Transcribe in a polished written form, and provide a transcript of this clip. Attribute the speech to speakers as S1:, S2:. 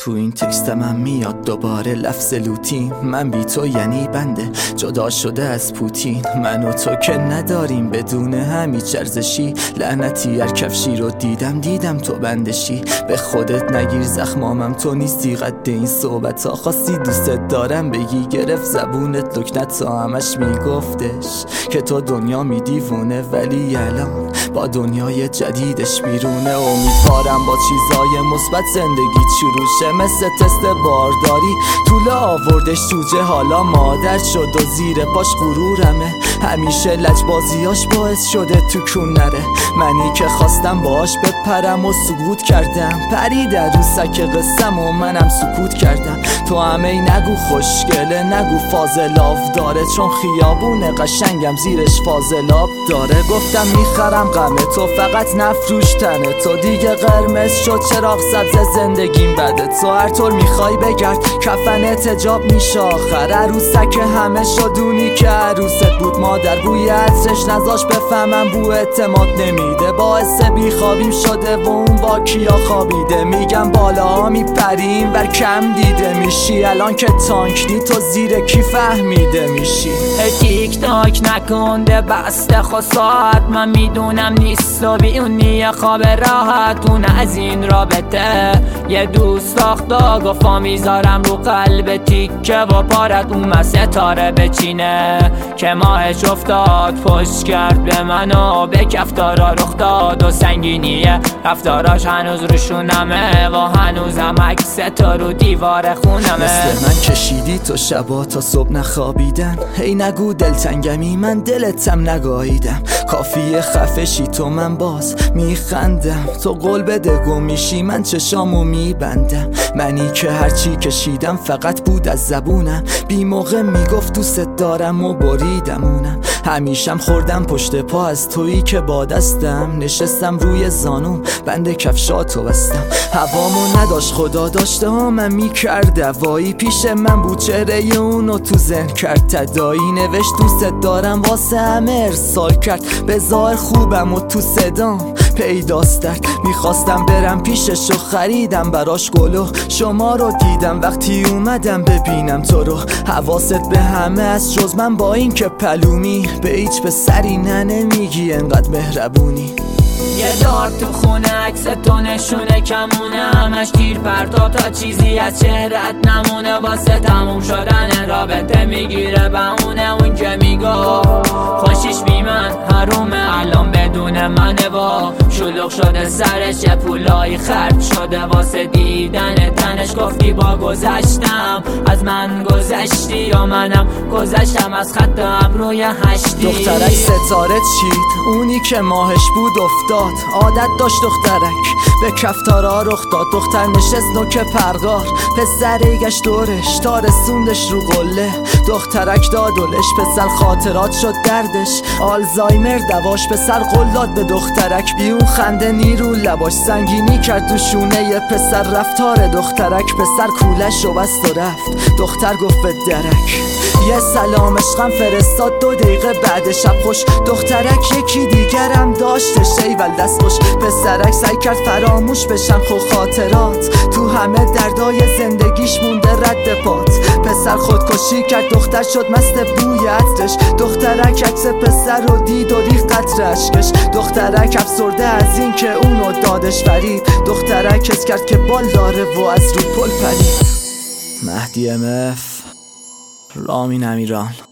S1: تو این تکست من میاد دوباره لفظ لوتین. من بی تو یعنی بنده جدا شده از پوتین. من و تو که نداریم بدون همیچ ارزشی. لعنتی هر کفشی رو دیدم تو بندشی. به خودت نگیر زخمامم تو نیستی قد این صحبت ها. خواستی دوستت دارم بگی گرفت زبونت لکنت تا همش میگفتش که تو دنیا میدیوونه، ولی الان با دنیای جدیدش بیرونه. امیدوارم با چیزای مثبت زندگی شروع شه. مثل تست بارداری طوله آوردش جوجه حالا مادر شد و زیر پاش غرورمه. همیشه لجبازیاش باعث شده تو کون نره. منی که خواستم باش بپرم و سکوت کردم. پرید عروسک قسم و منم سکوت کردم. تو همه نگو خوشگله نگو فاضلاب داره، چون خیابون قشنگم زیرش فاضلاب داره. گفتم میخرم غم تو فقط نفروش تنه تو. دیگه قرمز شد چراغ سبز زندگیم بده. تو هر طور میخوای بگرد کفنت حجاب میشه آخر. عروسک همه شدونی که عروست بود مادر. بوی عطرش نذاش بفهمم بو اعتماد نمیده. باعث بیخوابیم شده و اون با کیا خوابیده. میگم بالاها میپریم بر کم دیده میشی. الان که تانکنی تو زیر کی فهمیده میشی.
S2: تیک تاک نکنده بسته خساعت. من میدونم نیست و بیونی خواب راحت. اون از این رابطه یه دوست ساختا گفتا میذارم رو قلب تیکه و پارت. اون ستاره بچینه که ماهش افتاد پشت کرد به منو به کفتارا رخ داد. و سنگینیه رفتاراش هنوز روشونمه و هنوزم عکس تو رو دیوار خونمه.
S1: مثل من کشیدی تو شبا تا صبح نخوابیدن. هی نگو دلتنگمی من دلتم نگاهیدم. کافیه خفشی تو من باز میخندم. تو قول بده گم میشی من چشامو میبندم. منی که هرچی کشیدم فقط بود از زبونم. بی موقع میگفت دوست دارم و بریدم اونم. همیشم خوردم پشت پا از تویی که با دستم. نشستم روی زانوم بند کفشاتو بستم. هوامو نداشت خدا داشته ها من میکرد دوایی. پیش من بود چهره اونو تو ذهن کرد تدایی. نوشت دوست دارم واسه همه ارسال کرد. به ظاهر خوبم و تو صدام پیداست درد. میخواستم برم پیشش و خریدم براش گلو. شما رو دیدم وقتی اومدم ببینم تو رو. حواست به همه از جز من با این که پلومی. به هیچ پسری نمیگی انقدر مهربونی.
S2: یه دار تو خونه عکس تو نشونه کمونه. همش تیر پرتاب تا چیزی از چهرت نمونه. واسه تموم شدن رابطه میگیره بهونه. اون که میگو خوشیش بی من حرومه الان بدون منه. با شلوغ شده سرش یه پولایی خرج شده واسه دیدن تنش. گفتی با گذشتم از من گذشتی یا منم گذشتم از خط ابروی هشتی.
S1: دخترک ستاره چید اونی که ماهش بود افتاد. عادت داشت دخترک به کفتارا رخ داد. دختر نشست نوک پرگار پسر گشت دورش تا رسوندش رو قله. دخترک دادولش پسر خاطرات شد دردش. آلزایمر دواش پسر قلات به دخترک. بی اون خنده نیرو لباش سنگینی کرد تو شونه یه پسر. رفتار دخترک پسر کولش رو بست و رفت. دختر گفت به درک یه سلام عشقم فرستاد 2 دقیقه بعد شب خوش. دخترک یکی دیگرم داشتش ایول دست خوش. پسرک سعی کرد فراموش بشن خو خاطرات. تو همه دردای زندگیش مونده رد پات. پسر خودکشی کرد دختر شد مست بوی عطرش. دخترک عکس پسر رو دید و ریخت قطره اشکش. دخترک افسرده از این که اونو دادش فرید. دخترک حس کرد که بال داره و از رو پل پرید. مهدی MF رامین امیران.